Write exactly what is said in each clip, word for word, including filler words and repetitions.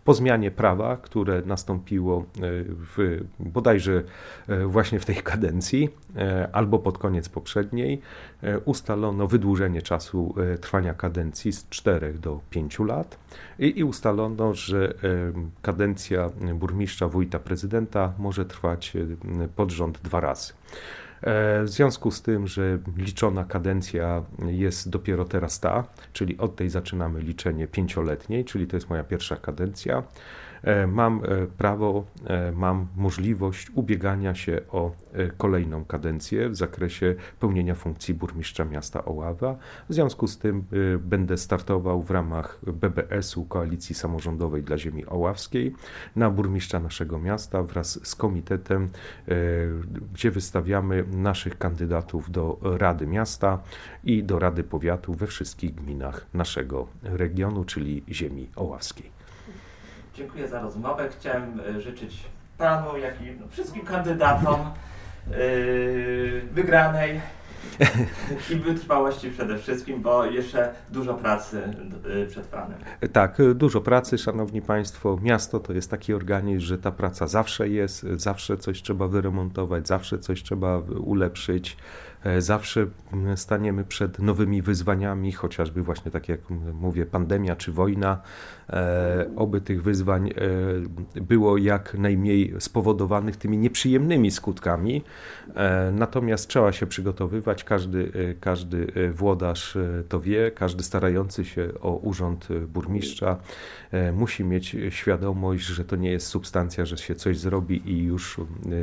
po zmianie prawa, które nastąpiło w, bodajże właśnie w tej kadencji albo pod koniec poprzedniej, ustalono wydłużenie czasu trwania kadencji z czterech do pięciu lat i, i ustalono, że kadencja burmistrza, wójta, prezydenta może trwać pod rząd dwa razy. W związku z tym, że liczona kadencja jest dopiero teraz ta, czyli od tej zaczynamy liczenie pięcioletniej, czyli to jest moja pierwsza kadencja, mam prawo, mam możliwość ubiegania się o kolejną kadencję w zakresie pełnienia funkcji burmistrza miasta Oława. W związku z tym będę startował w ramach B B S-u, Koalicji Samorządowej dla Ziemi Oławskiej, na burmistrza naszego miasta wraz z komitetem, gdzie wystawiamy naszych kandydatów do Rady Miasta i do Rady Powiatu we wszystkich gminach naszego regionu, czyli Ziemi Oławskiej. Dziękuję za rozmowę. Chciałem życzyć panu, jak i wszystkim kandydatom yy, wygranej i wytrwałości przede wszystkim, bo jeszcze dużo pracy yy, przed panem. Tak, dużo pracy, szanowni państwo. Miasto to jest taki organizm, że ta praca zawsze jest, zawsze coś trzeba wyremontować, zawsze coś trzeba ulepszyć. Zawsze staniemy przed nowymi wyzwaniami, chociażby właśnie tak jak mówię, pandemia czy wojna. E, oby tych wyzwań e, było jak najmniej spowodowanych tymi nieprzyjemnymi skutkami. E, natomiast trzeba się przygotowywać, każdy, e, każdy włodarz to wie, każdy starający się o urząd burmistrza e, musi mieć świadomość, że to nie jest substancja, że się coś zrobi i już e,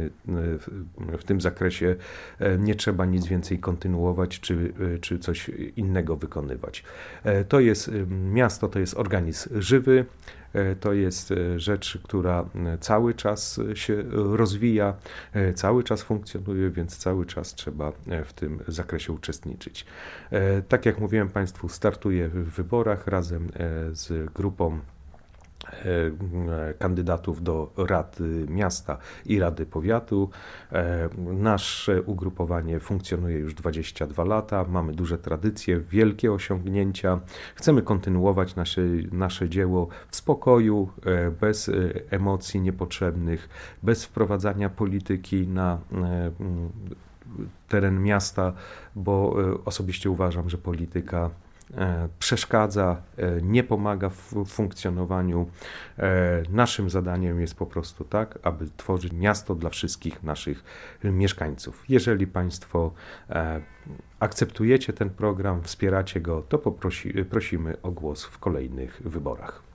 w, w tym zakresie e, nie trzeba nic więcej kontynuować, czy, czy coś innego wykonywać. To jest miasto, to jest organizm żywy, to jest rzecz, która cały czas się rozwija, cały czas funkcjonuje, więc cały czas trzeba w tym zakresie uczestniczyć. Tak jak mówiłem Państwu, startuję w wyborach razem z grupą kandydatów do Rady Miasta i Rady Powiatu. Nasze ugrupowanie funkcjonuje już dwadzieścia dwa lata, mamy duże tradycje, wielkie osiągnięcia. Chcemy kontynuować nasze, nasze dzieło w spokoju, bez emocji niepotrzebnych, bez wprowadzania polityki na teren miasta, bo osobiście uważam, że polityka przeszkadza, nie pomaga w funkcjonowaniu. Naszym zadaniem jest po prostu tak, aby tworzyć miasto dla wszystkich naszych mieszkańców. Jeżeli Państwo akceptujecie ten program, wspieracie go, to poprosi, prosimy o głos w kolejnych wyborach.